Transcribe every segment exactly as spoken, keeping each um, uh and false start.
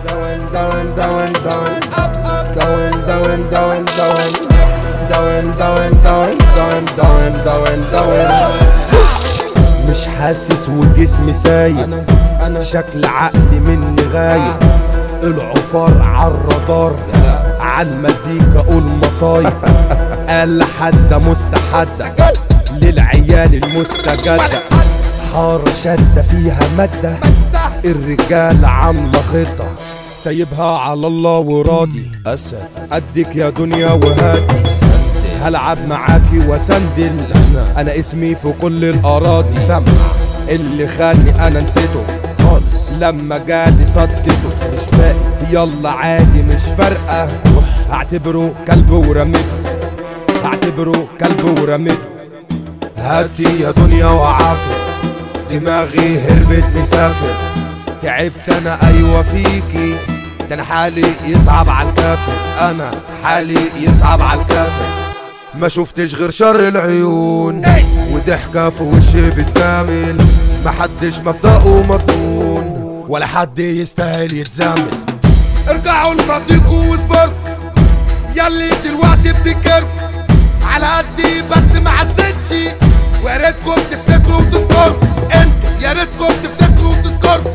Going, going, going, going, going, going, going, going, going, going, going, going, going, going, going. مش حاسس وجسمي سايب، شكل عقلي مني غايب. العفار عالرادار، عالمزيكا قول مصايب. قال حدة مستحدة للعيال المستجدة. حارة شدة فيها مادة، الرجال عاملة خطة. سايبها على الله وراضي، أسد قدك يا دنيا وهادي. هلعب معاكي وسندل، أنا اسمي في كل الأراضي. سمع اللي خاني أنا نسيته خالص، لما جالي صدته. مش باقي يلا عادي مش فارقة، هعتبره كلب ورميته، هعتبره كلب ورميته. هاتي يا دنيا وعافر، دماغي هربت مسافر. تعبت انا ايوه فيكي، ده انا حالي يصعب على الكافر. انا حالي يصعب على الكافر. ما شفتش غير شر العيون وضحكة في وشي بالكامل. محدش مبدأه مضمون، ولا حد يستاهل يتزامل. ارجعوا لماضيكوا واصبروا، ياللي دلوقتي بتكروا على قدي بس ما عزتش. ويا ريتكم تفتكروا وتذكروا، انتوا يا ريتكم تفتكروا وتذكروا.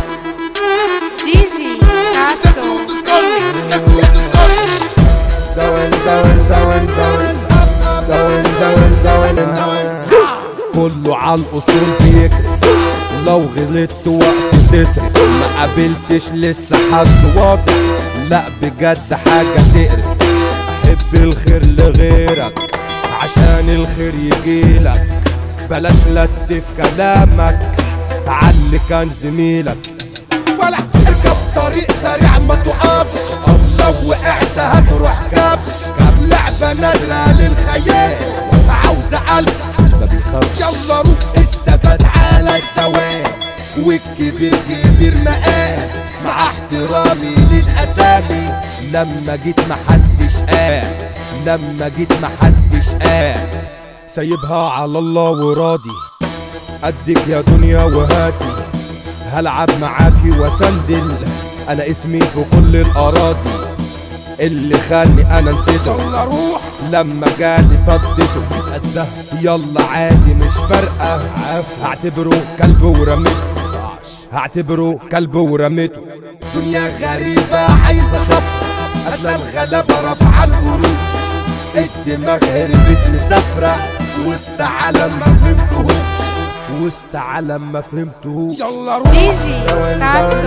دي جي تفتكروا وتذكروا، تفتكروا وتذكروا. Going, going, going, going, going, going, going, going. كله عالقصور بيكرف، لو غلطت وقت تصرف. ما قابلتش لسه حد واضح، لا بجد حاجة تقرف. حب الخير لغيرك عشان الخير يجيلك. بلاش لتف كلامك عاللي كان زميلك. ولا اركب طريق سريع ما تقفش، لو وقعت هتروح كبش. لعبة نادرة للخيال، عاوزة قلب ما بيخافش. يلا روح الثبات على الدوام، والكبير كبير مقام. مع احترامي للأسامي، لما جيت محدش قام، لما جيت محدش قام. سايبها على الله وراضي، قدك يا دنيا وهاتي. هلعب معاكي وسندل، انا اسمي في كل الاراضي. اللي خاني انا نسيته، يلا روح لما جالي صدته. قدها يلا عادي مش فارقة، هعتبره كلب ورميته، هعتبره كلب ورميته. دنيا غريبة عايزة خفة، قتل الغلبة رفع القروش. الدماغ هربت مسافرة وسط عالم ما فهمتهوش، وسط عالم ما فهمتهوش. يلا روح دي جي ساسو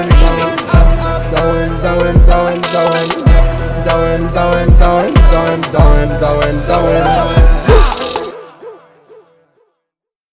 Going, going, going, going, going, going, going, going, going, going, going.